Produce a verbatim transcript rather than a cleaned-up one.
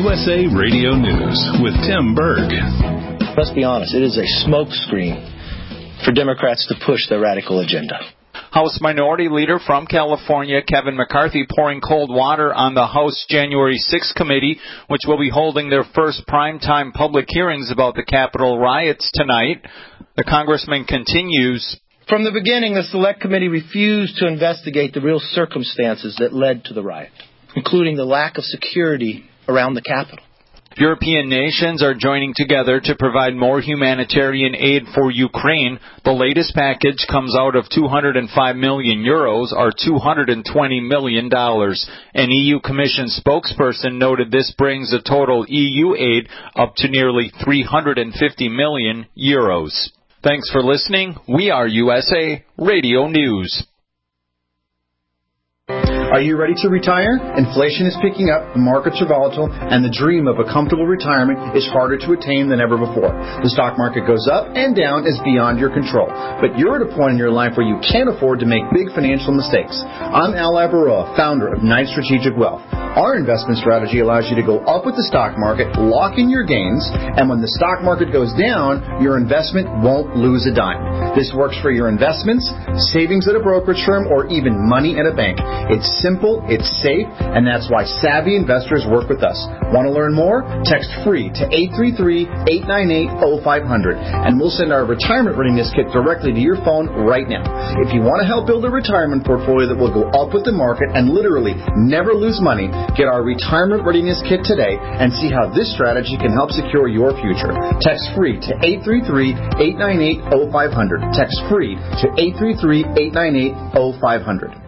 U S A Radio News with Tim Berg. Let's be honest, it is a smokescreen for Democrats to push their radical agenda. House Minority Leader from California, Kevin McCarthy, pouring cold water on the House January sixth committee, which will be holding their first primetime public hearings about the Capitol riots tonight. The congressman continues. From the beginning, the Select Committee refused to investigate the real circumstances that led to the riot, including the lack of security around the Capitol. European nations are joining together to provide more humanitarian aid for Ukraine. The latest package comes out of two hundred five million euros, or two hundred twenty million dollars. An E U Commission spokesperson noted this brings the total E U aid up to nearly three hundred fifty million euros. Thanks for listening. We are U S A Radio News. Are you ready to retire? Inflation is picking up, the markets are volatile, and the dream of a comfortable retirement is harder to attain than ever before. The stock market goes up and down is beyond your control. But you're at a point in your life where you can't afford to make big financial mistakes. I'm Al Abaroa, founder of Knight Strategic Wealth. Our investment strategy allows you to go up with the stock market, lock in your gains, and when the stock market goes down, your investment won't lose a dime. This works for your investments, savings at a brokerage firm, or even money at a bank. It's simple, it's safe, and that's why savvy investors work with us. Want to learn more? Text FREE to eight three three, eight nine eight, zero five zero zero, and we'll send our retirement readiness kit directly to your phone right now. If you want to help build a retirement portfolio that will go up with the market and literally never lose money, get our retirement readiness kit today and see how this strategy can help secure your future. Text FREE to eight three three, eight nine eight, zero five zero zero. Text FREE to eight three three, eight nine eight, zero five zero zero.